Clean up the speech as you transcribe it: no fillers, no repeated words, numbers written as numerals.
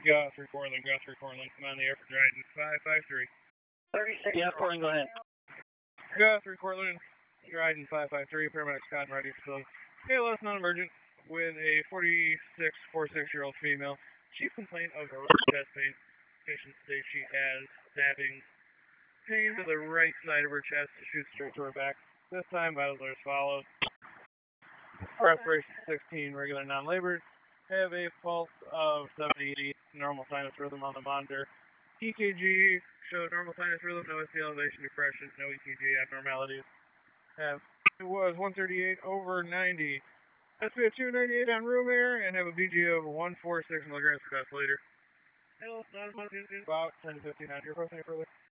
Guthrie Cortland, come on the air for Dryden 553. 36. Yeah, Cortland, go ahead. Guthrie Cortland, Dryden 553, paramedics Scott ready facility. ALS non-emergent with a 46-year-old female. Chief complaint of her chest pain. Patient says she has stabbing pain to the right side of her chest. Shoots straight to her back. This time, vitals are as follows. Respiration 16, regular non-labored. Have a pulse of 70, normal sinus rhythm on the monitor. EKG showed normal sinus rhythm, no ST elevation, depression, no EKG abnormalities. It was 138/90. SpO2 298 on room air, and have a BG of 146 milligrams per deciliter. About 10 to 15 on your further.